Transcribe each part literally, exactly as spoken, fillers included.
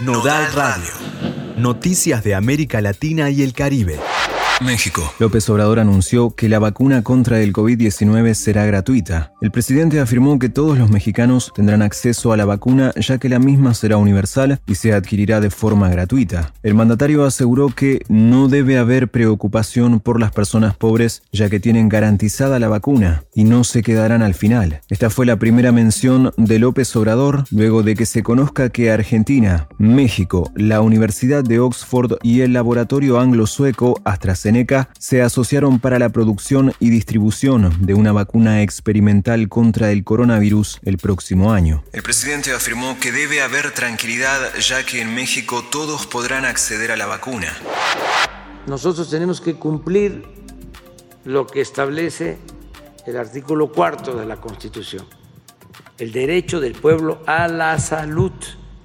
Nodal Radio. Noticias de América Latina y el Caribe. México. López Obrador anunció que la vacuna contra el covid diecinueve será gratuita. El presidente afirmó que todos los mexicanos tendrán acceso a la vacuna, ya que la misma será universal y se adquirirá de forma gratuita. El mandatario aseguró que no debe haber preocupación por las personas pobres, ya que tienen garantizada la vacuna y no se quedarán al final. Esta fue la primera mención de López Obrador luego de que se conozca que Argentina, México, la Universidad de Oxford y el laboratorio anglo-sueco AstraZeneca se asociaron para la producción y distribución de una vacuna experimental contra el coronavirus el próximo año. El presidente afirmó que debe haber tranquilidad, ya que en México todos podrán acceder a la vacuna. Nosotros tenemos que cumplir lo que establece el artículo cuarto de la Constitución, el derecho del pueblo a la salud,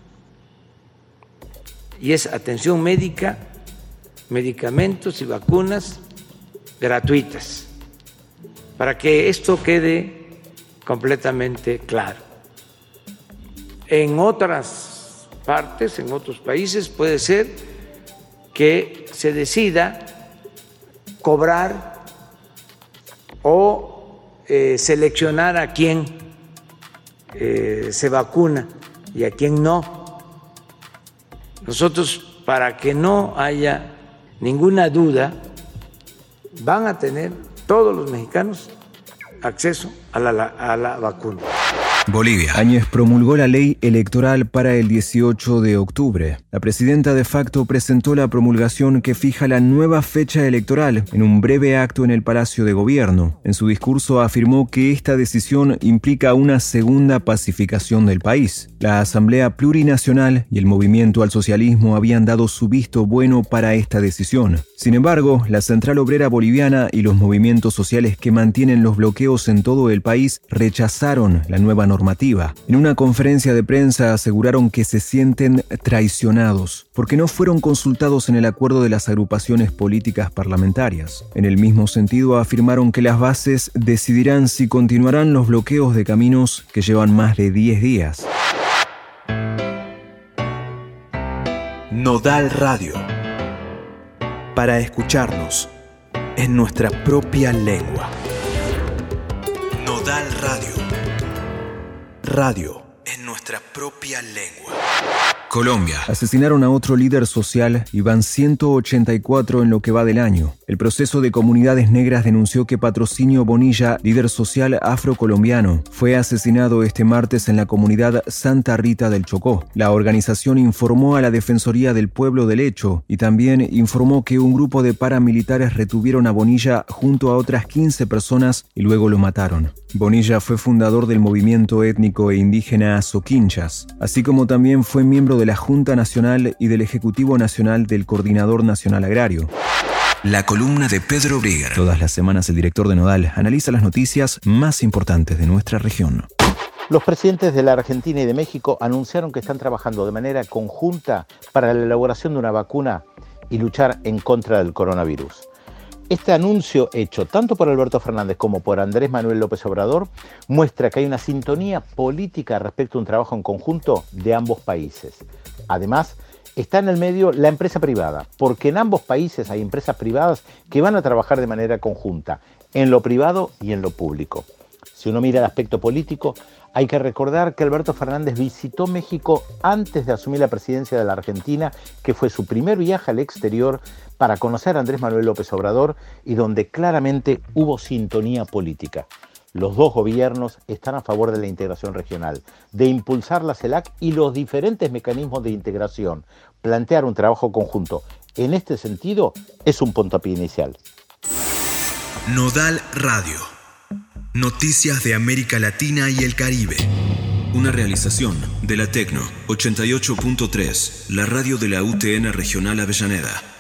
y es atención médica, medicamentos y vacunas gratuitas, para que esto quede completamente claro. En otras partes, en otros países, puede ser que se decida cobrar o eh, seleccionar a quién eh, se vacuna y a quién no. Nosotros, para que no haya ninguna duda, van a tener todos los mexicanos acceso a la, a la vacuna. Bolivia. Áñez promulgó la ley electoral para el dieciocho de octubre. La presidenta de facto presentó la promulgación que fija la nueva fecha electoral en un breve acto en el Palacio de Gobierno. En su discurso afirmó que esta decisión implica una segunda pacificación del país. La Asamblea Plurinacional y el Movimiento al Socialismo habían dado su visto bueno para esta decisión. Sin embargo, la Central Obrera Boliviana y los movimientos sociales que mantienen los bloqueos en todo el país rechazaron la nueva normativa. normativa. En una conferencia de prensa aseguraron que se sienten traicionados porque no fueron consultados en el acuerdo de las agrupaciones políticas parlamentarias. En el mismo sentido, afirmaron que las bases decidirán si continuarán los bloqueos de caminos que llevan más de diez días. Nodal Radio. Para escucharnos en nuestra propia lengua. Nodal Radio. Radio en nuestra propia lengua. Colombia. Asesinaron a otro líder social y van ciento ochenta y cuatro en lo que va del año. El proceso de comunidades negras denunció que Patrocinio Bonilla, líder social afrocolombiano, fue asesinado este martes en la comunidad Santa Rita del Chocó. La organización informó a la Defensoría del Pueblo del hecho y también informó que un grupo de paramilitares retuvieron a Bonilla junto a otras quince personas y luego lo mataron. Bonilla fue fundador del movimiento étnico e indígena Soquinchas, así como también fue miembro de la Junta Nacional y del Ejecutivo Nacional del Coordinador Nacional Agrario. La columna de Pedro Brigger. Todas las semanas el director de Nodal analiza las noticias más importantes de nuestra región. Los presidentes de la Argentina y de México anunciaron que están trabajando de manera conjunta para la elaboración de una vacuna y luchar en contra del coronavirus. Este anuncio hecho tanto por Alberto Fernández como por Andrés Manuel López Obrador muestra que hay una sintonía política respecto a un trabajo en conjunto de ambos países. Además, está en el medio la empresa privada, porque en ambos países hay empresas privadas que van a trabajar de manera conjunta, en lo privado y en lo público. Si uno mira el aspecto político, hay que recordar que Alberto Fernández visitó México antes de asumir la presidencia de la Argentina, que fue su primer viaje al exterior para conocer a Andrés Manuel López Obrador y donde claramente hubo sintonía política. Los dos gobiernos están a favor de la integración regional, de impulsar la CELAC y los diferentes mecanismos de integración. Plantear un trabajo conjunto en este sentido es un puntapié inicial. Nodal Radio. Noticias de América Latina y el Caribe. Una realización de la Tecno ochenta y ocho punto tres, la radio de la U T N Regional Avellaneda.